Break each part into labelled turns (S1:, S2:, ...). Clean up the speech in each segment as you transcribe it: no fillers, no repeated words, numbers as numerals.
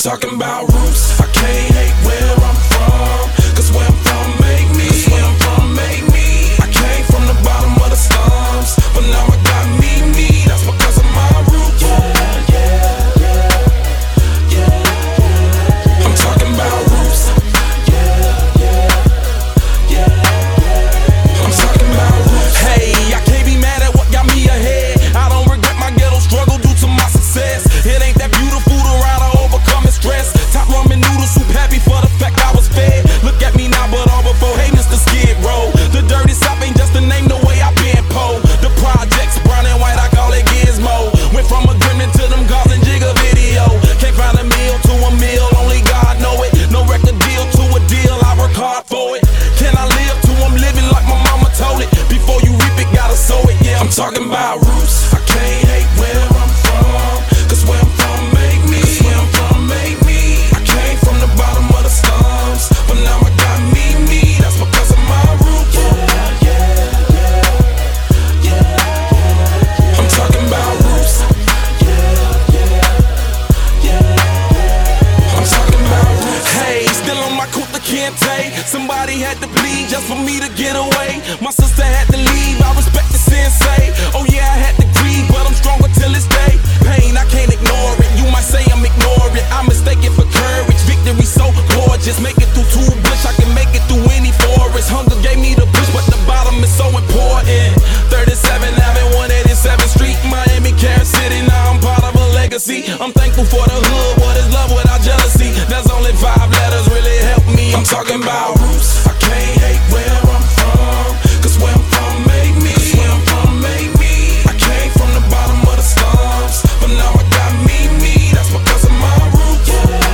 S1: talking about roots. I can't hate where I'm from, cause where I'm from make me. I came from the bottom of the slums, but now I got me. That's because of my roots. I'm talking about roots. I'm talking about roots.
S2: Hey, I can't be mad at what got me ahead. I don't regret my ghetto struggle due to my success. It ain't that beautiful to ride or overcoming stress. Top ramen noodle soup, happy for the fact I was fed. Look at me now, but all before, hey, Mr. Skid Row. The dirty South ain't just a name, the way I been po. The projects, brown and white, I call it Gizmo. Went from a gremlin to them gauze and jigger video. Can't find a meal to a meal, only God know it. No record deal to a deal, I work hard for it. Can I live till I'm living like my mama told it? Before you reap it, gotta sow it, yeah.
S1: I'm talking about roots. I can't hate where I'm from, cause where I'm from make me. I came from the bottom of the slums, but now I got me. That's because of my roots. I'm talking about roots. I'm talking about roots.
S2: Hey, still on my Kunta Kinte. Somebody had to bleed just for me to get away. My sister had to leave, I respect the sensei. Oh yeah, I had to grieve, but I'm stronger till this day. Pain, I can't ignore it. You might say I'm ignoring. I mistake it for courage. Victory so gorgeous. Make it through two bush, I can make it through any forest. Hunger gave me the push, but the bottom is so important. 37 Avenue, 187th Street, Miami, Carol City. Now I'm part of a legacy. I'm thankful for the hood. What is love without jealousy? There's only 5 letters really help me.
S1: I'm talking about roots. I can't hate where I'm from, cause where I'm from make me. I came from the bottom of the slums, but now I got me. That's because of my roots.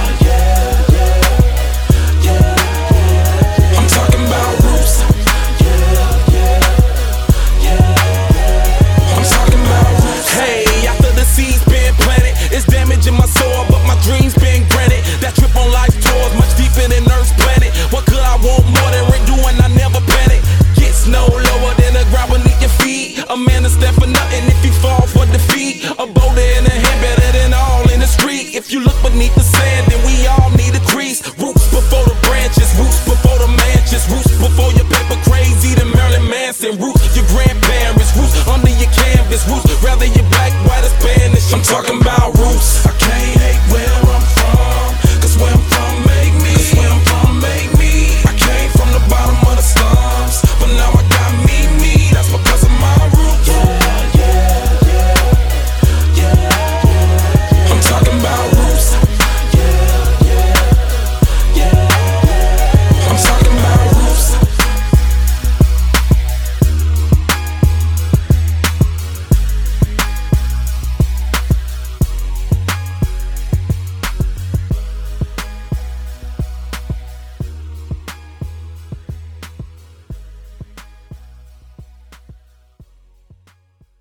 S1: I'm talking about roots. I'm talking about roots.
S2: Hey, after the seeds been planted, it's damaging my soul, but my dreams been granted. That trip on life tours much deeper than Earth's planet. What could I want more than rent you and I never panic? Gets no lower than the ground beneath your feet. A man is stand for nothing if he fall for defeat. A boulder in the hand better than all in the street. If you look beneath the